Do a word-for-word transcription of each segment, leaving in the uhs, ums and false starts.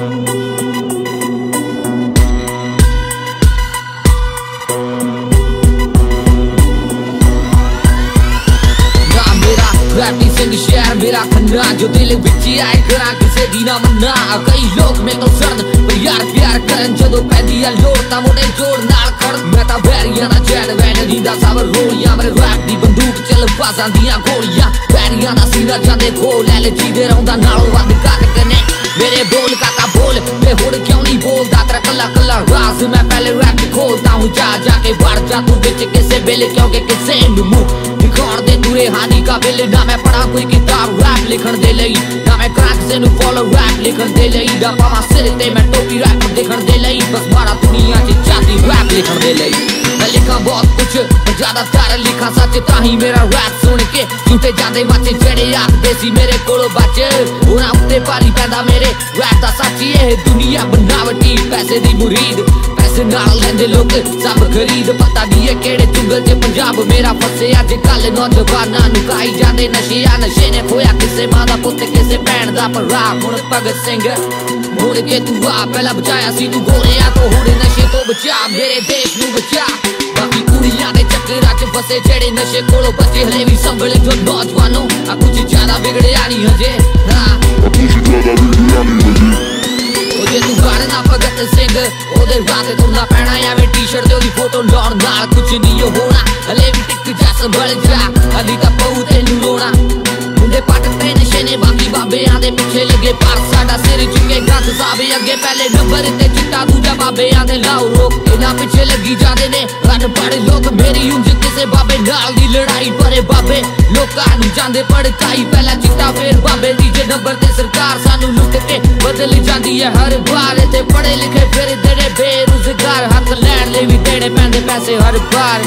शहर मेरा खन्ना जो दिल विच आए करा किसे दी ना मन्ना कई लोग में तो सर्द पर यार प्यार करन जदों पैंदी आ लोड़ तां मोड़े जोड़ नाल खड़ मैं तां बैरियां दा चैन वैन दीदा सावर रोलियां मेरे रैप दी बंदूक चल बाजां दियां गोलियां बैरियां दा सीना जांदे खोल ले ले जीदे रौंदा नालों वध घट कने मेरे बोल काका बोल ते हुण क्यों नहीं बोलदा तेरा कल्ला कल्ला राज मैं पहले रैप खोलदा हूं जा जाके बढ़ जा तू विच किसे बेले क्योंकि किसे नूं मुंह दिखाण दे दूरे हानि का बिल ना मैं पढ़ा कोई किताब रैप लिखण दे लई ना मैं करा किसे नूं फॉलो रैप लिखण दे लई दा पावां सिर ते मैं टोपी रैप दिखण दे लई बस मारा दुनिया च चाहती रैप लिखण दे लई मैं लिखा बहुत कुछ पर ज्यादातर लिखा सच ताही मेरा रैप सुन के झूठे जांदे बच्चे जेड़े आखदे सी मेरे कोलों बच उन्हां उत्ते भारी पैंदा मेरे रैप दा सच ये दुनिया बनावटी पैसे दी मुरीद पैसे नाल लैंदे लोग सब खरीद पता नहीं है केड़े चुंगल च पंजाब मेरा फसे अज कल नौजवानां नूं खाई जांदे नशे आ नशे ने खोया किसे मां दा पुत्त किसे भैन दा भरा हुण भगत सिंह मुड़ के तू आ पहला बचाया सी तू गोरिया तो हुण नशे तो बचा मेरे देश नूं बचा बाकी कुड़ियां दे चक्करां च फसे जेड़े नशे कोलों बचे हले भी संभले जो नौजवानों आ कुछ ज्यादा बिगड़िया नहीं हजे हां कुछ ज्यादा बिगड़िया नहीं हजे जे तू गाना भगत सिंह ओदे रात तुरना पैना एवें टी शर्ट ते ओदी फोटो लाउण नाल कुछ नहीं होना हले भी टिक जा संभल जा अली तां पऊ तैनूं रोना मुंडे पट ते नशे ने बाकी बाबेआं दे पिछे लगे पर साडा सिर चुके गंद साबे अगे पहले नंबर ते चिट्टा दूजा बाबेआं दे लाओ रोक इन्हां पिछे लगी जांदे ने अनपढ़ लोग मेरी उंज किसे बाबे नाल दी लड़ाई परे बाबे लोकां नूं जांदे भड़काई पहला चिट्टा फेर बाबे तीजे नंबर ते सरकार सानू लुट के बदल जांदी है हर बार ते पढ़े लिखे फिर तेरे बेरोजगार हक लैण ले भी देने पैंदे पैसे हर बार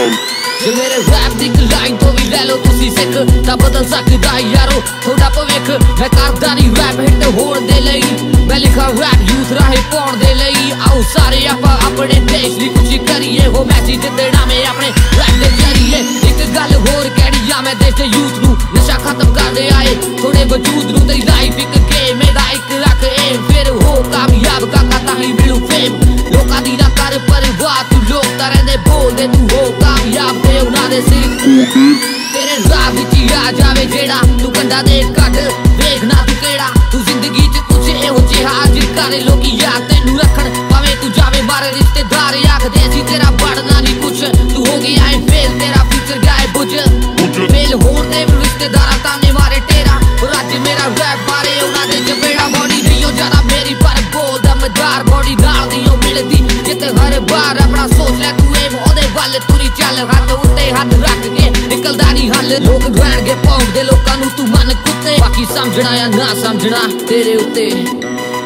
जे मेरे रैप दी लाइन तो भी ले लो तुसी सिख तां बदल सकदा यारो थोड़ा भविख मैं करदा नहीं रैप हिट होण दे लई मैं लिखा रैप यूथ राहे पाउण दे लई आओ सारे आपां अपने देश दी कुछ करिए हो मैसेज देना मैं अपने रैप दे जरिए एक गल होर कहड़ी आ मैं देश दे यूथ नूं नशा खत्म कर दे आए थोड़े वजूद नूं तेरी लाइफ एक गेम मेरा एक रख एम फिर हो कामयाब काका ताही मिलू फेम लोकां दी ना कर परवाह तू लोग तां रहिंदे बोलदे तू हो कामयाब ते उन्हां दे सिर तेरे राह विच आ जावे जेड़ा तू कंडा दे कट देखना तू केड़ा तू जिंदगी च कुछ एहो जिहा जिरकारे लोकी याद तैनू रखण भावें तू जावे मारे रिश्तेदार आखदे सी तेरा बढ़ना नहीं कुछ तू हो गया है फेल तेरा फ्यूचर गायब बुझ फेल होण दे रिश्तेदार ताने मारे तेरा और अज मेरा रैप मारे उन्हां दे चपेड़ा बॉडी नहीं ज्यादा मेरी पर बोल दमदार बॉडी नाल नहीं मिलदी जिते हर बार अपना सोच ले तू एम ओदे वल तुरी चल हाथ उत्ते हाथ रख के निकलदा नहीं हल लोग गैणगे पौंदे लोकां नूं तू मन कुत्ते बाकी समझना या ना समझना तेरे उत्ते।